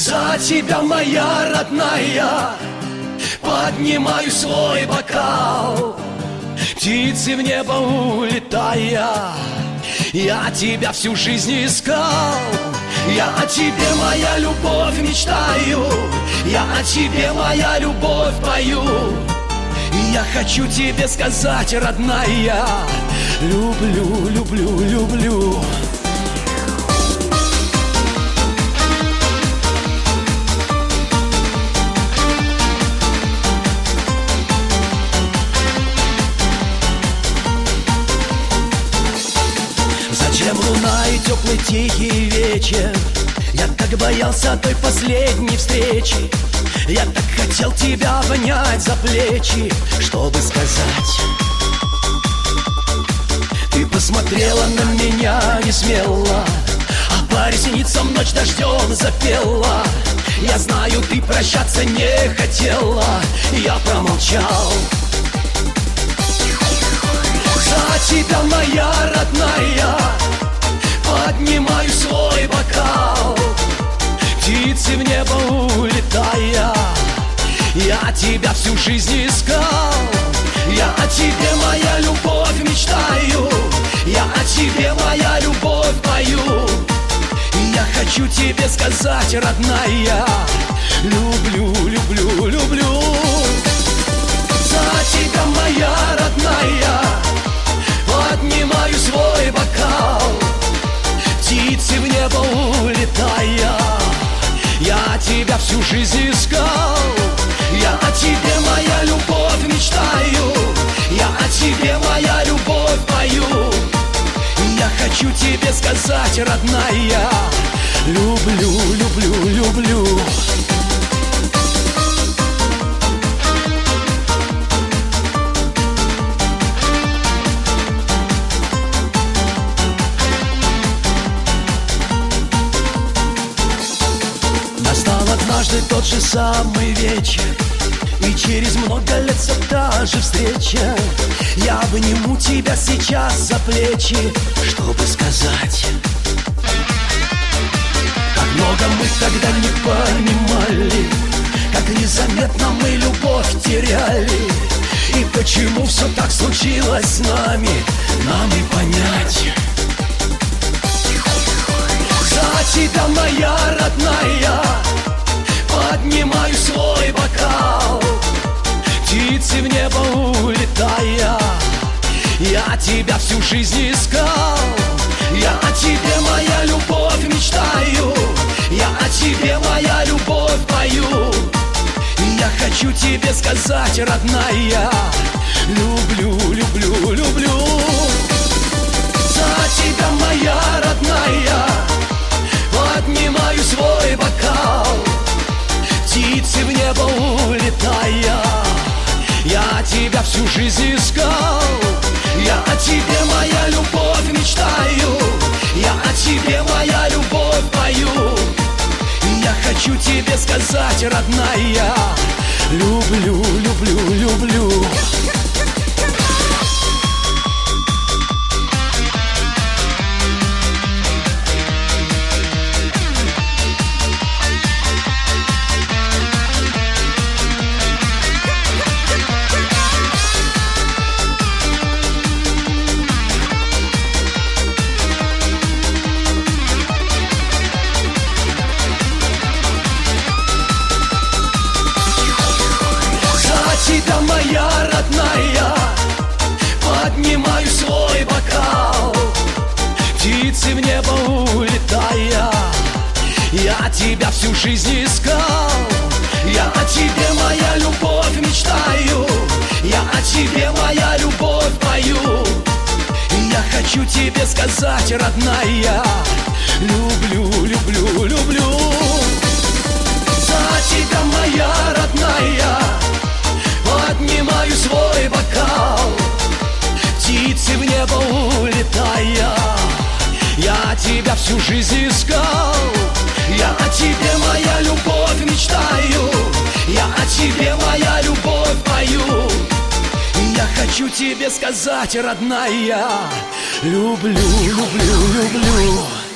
За тебя, моя родная, поднимаю свой бокал. Птицы в небо улетая, я тебя всю жизнь искал. Я о тебе, моя любовь, мечтаю, я о тебе, моя любовь, пою. И я хочу тебе сказать, родная, люблю, люблю, люблю. Зачем луна и теплый тихий вечер? Я так боялся той последней встречи. Я так хотел тебя обнять за плечи, чтобы сказать. Ты посмотрела на меня не смело, а по ресницам ночь дождем запела. Я знаю, ты прощаться не хотела, я промолчал. За тебя, моя родная, поднимаю свой бокал. Птицы в небо улетая, я тебя всю жизнь искал. Я о тебе, моя любовь, мечтаю, я о тебе, моя любовь, пою. И я хочу тебе сказать, родная, люблю, люблю, люблю. За тебя, моя родная, поднимаю свой бокал. Птицы в небо улетая, я тебя всю жизнь искал. Я о тебе, моя любовь, мечтаю, я о тебе, моя любовь, пою. И я хочу тебе сказать, родная, люблю, люблю, люблю. Однажды тот же самый вечер, и через много лет все та же встреча. Я обниму тебя сейчас за плечи, чтобы сказать, как много мы тогда не понимали, как незаметно мы любовь теряли. И почему все так случилось с нами, нам и понять. За тебя, моя родная, поднимаю свой бокал. Птицы в небо улетая, я тебя всю жизнь искал. Я о тебе, моя любовь, мечтаю, я о тебе, моя любовь, пою. И я хочу тебе сказать, родная, люблю, люблю, люблю. За тебя, моя родная, поднимаю свой бокал. Птицы в небо улетая, я тебя всю жизнь искал. Я о тебе, моя любовь, мечтаю, я о тебе, моя любовь, пою. И я хочу тебе сказать, родная, люблю, люблю, люблю. Тебя, моя родная, поднимаю свой бокал. Птицы в небо улетая, я тебя всю жизнь искал. Я о тебе, моя любовь, мечтаю, я о тебе, моя любовь, пою. И я хочу тебе сказать, родная, люблю, люблю, люблю. За тебя, моя родная, поднимаю свой бокал. Птицы в небо улетая, я тебя всю жизнь искал. Я о тебе, моя любовь, мечтаю, я о тебе, моя любовь, пою. И я хочу тебе сказать, родная, люблю, люблю, люблю.